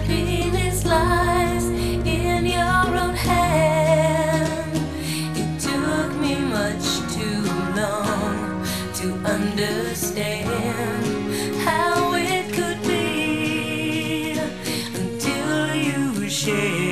happiness lies in your own hand. It took me much too long to understand how it could be until you shared